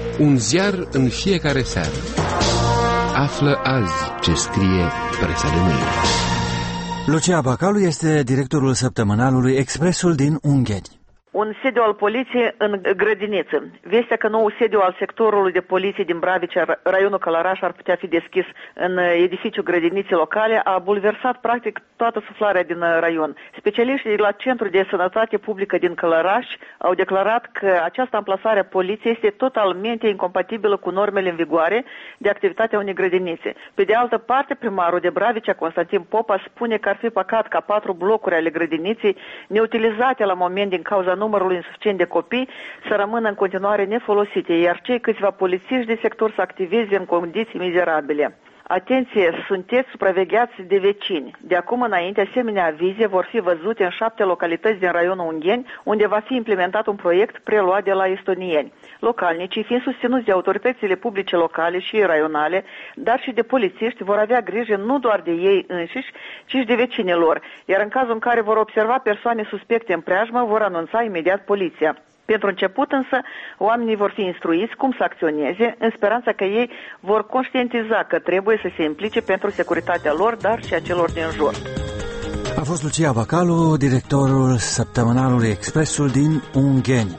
Un ziar în fiecare seară. Află azi ce scrie presa de mâine. Lucia Bacalu este directorul săptămânalului Expresul din Ungheni. Un sediu al poliției în Grădiniță. Vestea că nou sediu al sectorului de poliție din Bravicea, raionul Călăraș, ar putea fi deschis în edificiul Grădiniței locale a bulversat practic toată suflarea din raion. Specialiștii de la Centrul de Sănătate Publică din Călăraș au declarat că această amplasare a poliției este totalmente incompatibilă cu normele în vigoare de activitatea unei grădinițe. Pe de altă parte, primarul de Bravicea, Constantin Popa, spune că ar fi păcat ca 4 blocuri ale grădiniței neutilizate la moment din cauza numărul insuficient de copii să rămână în continuare nefolosite, iar cei câțiva polițiști de sector să activeze în condiții mizerabile. Atenție, sunteți supravegheați de vecini. De acum înainte, asemenea avize vor fi văzute în 7 localități din raionul Ungheni, unde va fi implementat un proiect preluat de la estonieni. Localnicii, fiind susținuți de autoritățile publice locale și raionale, dar și de polițiști, vor avea grijă nu doar de ei înșiși, ci și de vecinii lor, iar în cazul în care vor observa persoane suspecte în preajmă, vor anunța imediat poliția. Pentru început însă, oamenii vor fi instruiți cum să acționeze, în speranța că ei vor conștientiza că trebuie să se implice pentru securitatea lor, dar și a celor din jur. A fost Lucia Bacalu, directorul săptămânalului Expresul din Ungheni.